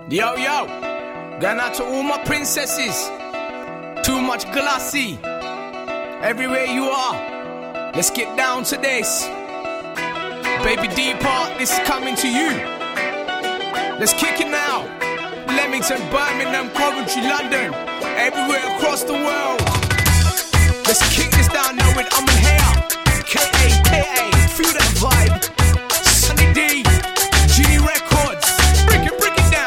Yo, yo, going out to all my princesses. Too much glassy. Everywhere you are, let's get down to this. Baby D Park, this is coming to you. Let's kick it now. Leamington, Birmingham, Coventry, London, everywhere across the world. Let's kick this down now with I'm in here. K-A-K-A, feel that vibe. Sunny D, G Records. Break it down.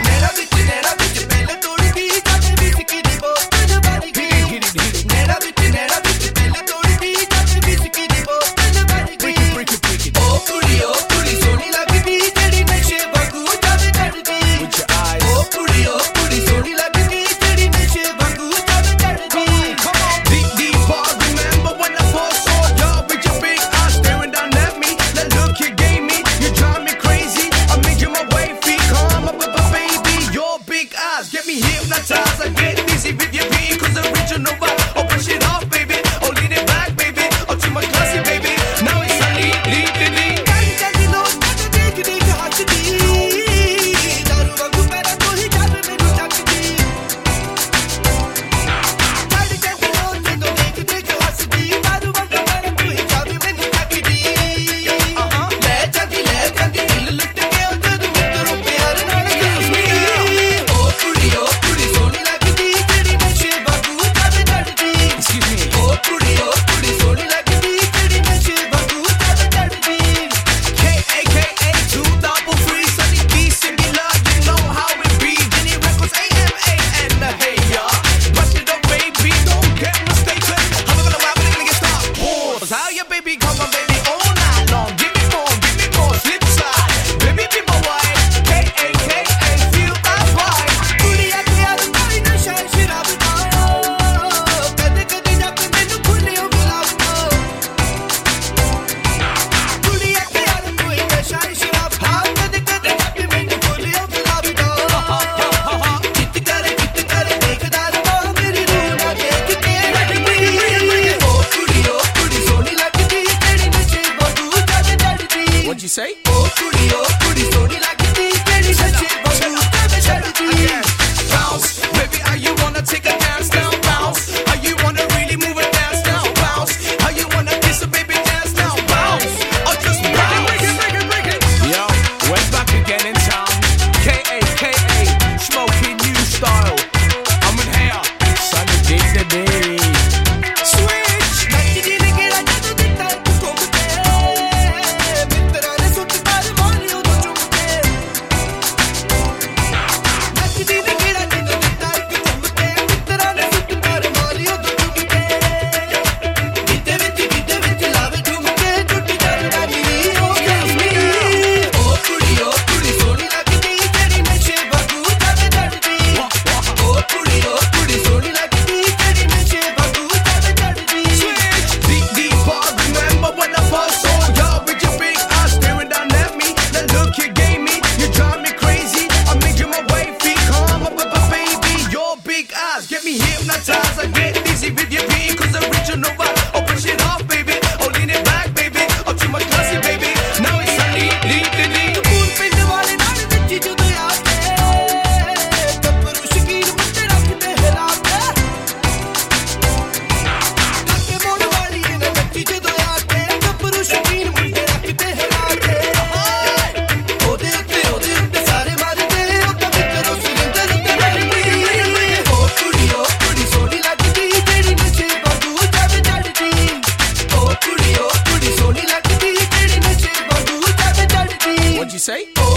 Get me hypnotized, I get dizzy with your beat, cause original vibe. Oh, push it off, baby. Oh, lean it back, baby. Oh, too much classy, baby. Now it's sunny, lead. What'd you say? Bounce, baby, how you wanna take a dance now? Bounce, how you wanna really move a dance now? Bounce, how you wanna kiss a baby dance now? Bounce, or just bounce. Break it. Yo, we're back again in town. K-A-K-A, smoking new style. I'm in here, sunny day. Get me hypnotized, I get dizzy with your beat, cause original vibe. Oh, push it off, baby. Oh, lean it back, baby. Oh, too much classy, baby. Now it's sunny, lead. What'd you say?